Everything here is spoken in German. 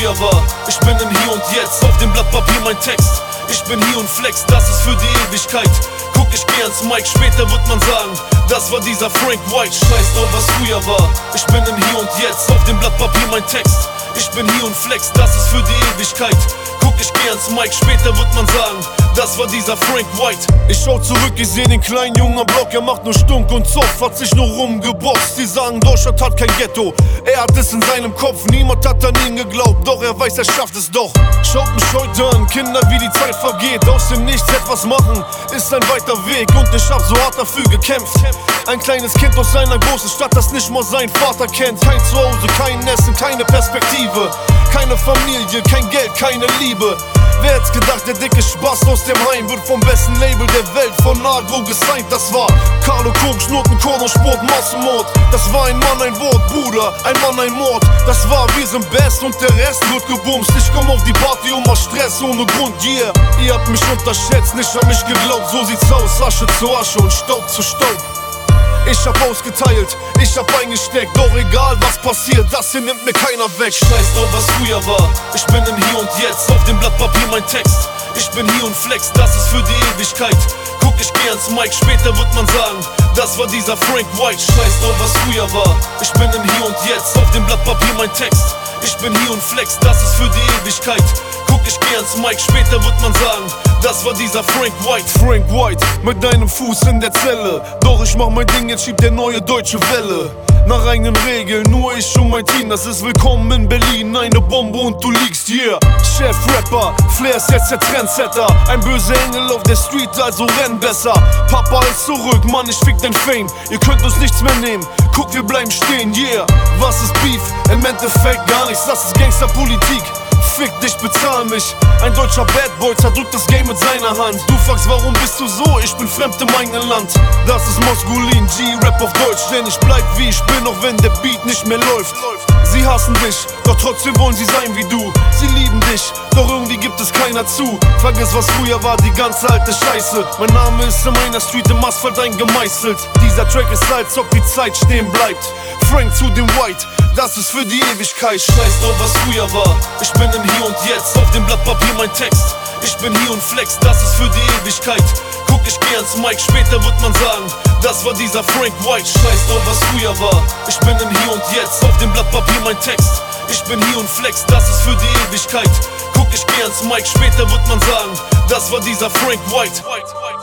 früher war. Ich bin im Hier und Jetzt, auf dem Blatt Papier mein Text. Ich bin hier und flex, das ist für die Ewigkeit. Guck, ich geh ans Mic, später wird man sagen, das war dieser Frank White. Scheiß drauf, was früher war. Ich bin im Hier und Jetzt, auf dem Blatt Papier mein Text. Ich bin hier und flex, das ist für die Ewigkeit. Guck, ich geh ans Mic, später wird man sagen, das war dieser Frank White. Ich schau zurück, ich seh den kleinen Jungen am Block. Er macht nur Stunk und Zoff, hat sich nur rumgeboxt. Die sagen, Deutschland hat kein Ghetto, er hat es in seinem Kopf. Niemand hat an ihn geglaubt, doch er weiß, er schafft es doch. Schaut mich heute an, Kinder, wie die Zeit vergeht. Aus dem Nichts etwas machen, ist ein weiter Weg. Und ich hab so hart dafür gekämpft. Ein kleines Kind aus einer großen Stadt, das nicht mal seinen Vater kennt. Kein Zuhause, kein Essen, keine Perspektive. Keine Familie, kein Geld, keine Liebe. Wer hätt's gedacht, der dicke Spaß aus dem Heim wird vom besten Label der Welt von Agro gesigned. Das war Carlo Koks, Noten, Korn, Sport, Massenmord. Das war ein Mann, ein Wort, Bruder, ein Mann, ein Mord. Das war, wir sind best und der Rest wird gebumst. Ich komm auf die Party und mach Stress ohne Grund, yeah. Ihr habt mich unterschätzt, nicht an mich geglaubt. So sieht's aus, Asche zu Asche und Staub zu Staub. Ich hab ausgeteilt, ich hab eingesteckt. Doch egal was passiert, das hier nimmt mir keiner weg. Scheiß drauf, was früher war. Ich bin im Hier und Jetzt, auf dem Blatt Papier mein Text. Ich bin hier und flex, das ist für die Ewigkeit. Guck, ich geh ans Mic, später wird man sagen, das war dieser Frank White. Scheiß drauf, was früher war. Ich bin im Hier und Jetzt, auf dem Blatt Papier mein Text. Ich bin hier und flex, das ist für die Ewigkeit. Guck, ich geh ans Mic, später wird man sagen, das war dieser Frank White. Frank White, mit deinem Fuß in der Zelle. Doch ich mach mein Ding, jetzt schiebt der neue deutsche Welle. Nach eigenen Regeln, nur ich und mein Team, das ist willkommen in Berlin. Eine Bombe und du liegst hier. Chef-Rapper, Flair ist jetzt der Trendsetter. Ein böser Engel auf der Street, also renn besser. Papa ist zurück, Mann, ich fick dein Fame. Ihr könnt uns nichts mehr nehmen, guck, wir bleiben stehen, yeah. Was ist Beef? Im Endeffekt gar nichts, das ist Gangsterpolitik. Fick dich, bezahl mich. Ein deutscher Badboy zerdrückt das Game mit seiner Hand. Du fragst, warum bist du so? Ich bin fremd im eigenen Land. Das ist Moskulin, G-Rap auf Deutsch. Denn ich bleib wie ich bin, auch wenn der Beat nicht mehr läuft. Sie hassen dich, doch trotzdem wollen sie sein wie du. Sie lieben dich, doch irgendwie gibt es keiner zu. Vergiss, was früher war, die ganze alte Scheiße. Mein Name ist in meiner Street im Asphalt eingemeißelt. Dieser Track ist, als ob die Zeit stehen bleibt. Frank zu dem White, das ist für die Ewigkeit. Scheiß drauf, was früher war. Ich bin im Hier und Jetzt, auf dem Blatt Papier mein Text. Ich bin hier und flex, das ist für die Ewigkeit. Guck, ich geh ans Mic, später wird man sagen, das war dieser Frank White. Scheiß drauf, was früher war. Ich bin im Hier und Jetzt, auf dem Blatt Papier mein Text. Ich bin hier und flex, das ist für die Ewigkeit. Guck, ich geh ans Mic, später wird man sagen, das war dieser Frank White.